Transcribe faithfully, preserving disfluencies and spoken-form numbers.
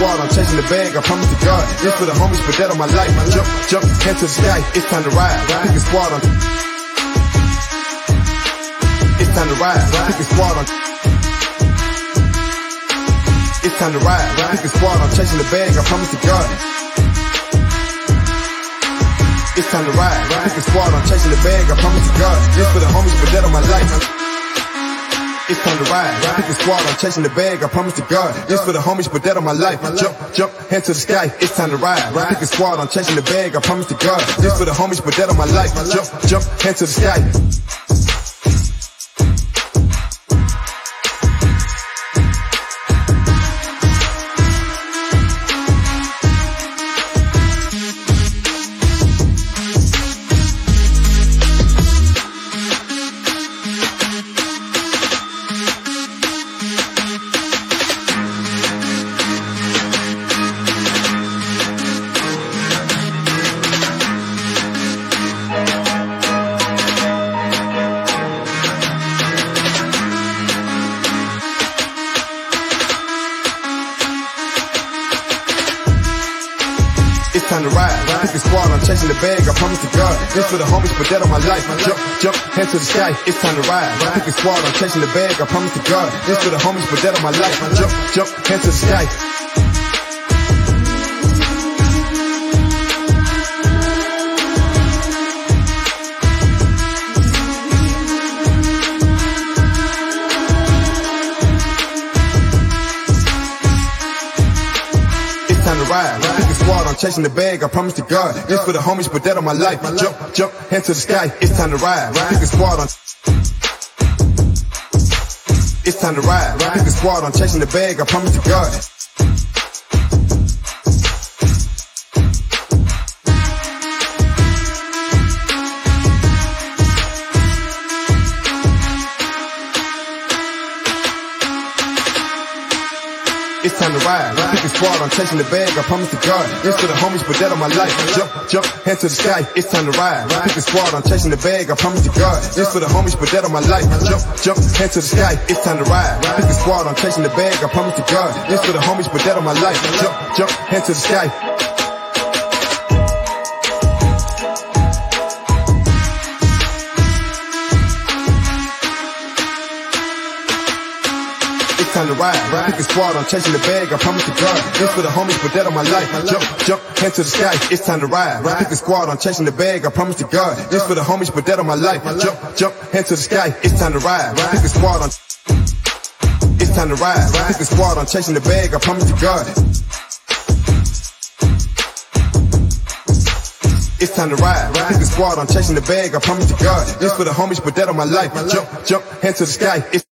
squad, I'm chasing the bag, I promise to God. This for the homies, put that on my life. Jump, jump, head to the sky, it's time to ride. Pick a squad, I'm It's time to ride. Pick a squad, I'm It's time to ride. Pick a squad, I'm chasing the bag, I promise to God. It's time to ride. Pick a squad, I'm chasing the bag, I promise to God. This for the homies, put that on my life. It's time to ride. Pick a squad, I'm chasing the bag, I promise to God. This for the homies, put that on my life. Jump, jump, head to the sky, it's time to ride. Pick a squad, I'm chasing the bag, I promise to God. This for the homies, put that on my life. Jump, jump, head to the sky. It's time to ride. Pick a squad, I'm chasing the bag, I promise to God. This for the homies, put that on my life. Jump, jump, head to the sky, it's time to ride. Pick a squad, I'm chasing the bag, I promise to God. This for the homies, put that on my life. Jump, jump, head to the sky. It's time to ride. Pick a squad, I'm chasing the bag, I promise to God. This for the homies, put that on my life. Jump, jump, head to the sky, it's time to ride. Pick a squad, I'm It's time to ride. Pick a squad, I'm chasing the bag, I promise to God. It's time to ride. Pick a squad, I'm chasing the bag, I promise to God. This for the homies, put that on my life. Jump, jump, head to the sky, it's time to ride. Pick a squad, I'm chasing the bag, I promise to God. This for the homies, put that on my life. Jump, jump, head to the sky, it's time to ride. Pick a squad, I'm chasing the bag, I promise to God. This for the homies, put that on my life. Jump, jump, head to the sky. It's time to ride. Pick a squad, I'm chasing the bag, I promise to God. This for the homies, put that on my life. Jump, jump, head to the sky, it's time to ride. Pick a squad, I'm chasing the bag, I promise to God. This for the homies, put that on my life. Jump, jump, head to the sky, it's time to ride. Pick a squad, I'm It's time to ride. Pick a squad, I'm chasing the bag, I promise to God. It's time to ride. Pick a squad, I'm chasing the bag, I promise to God. This for the homies, put that on my life. Jump, jump, head to the sky. It's